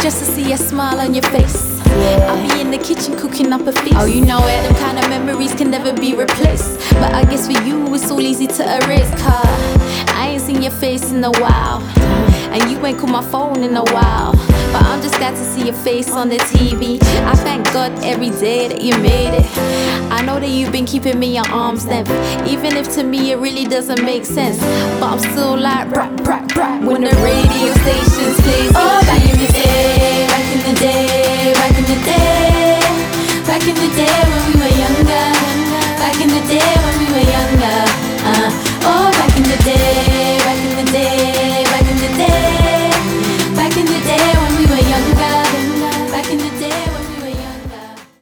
just to see a smile on your face. I'll be in the kitchen cooking up a feast. Oh, you know it, them kind of memories can never be replaced. But I guess for you it's all easy to erase, cause I ain't seen your face in a while, and you ain't called my phone in a while. But I'm just glad to see your face on the TV. I thank God every day that you made it. I know that you've been keeping me at arm's length, even if to me it really doesn't make sense. But I'm still like brah, brah, brah when the radio stations plays. Oh, back in the day, back in the day, back in the day, back in the day when we were younger, back in the day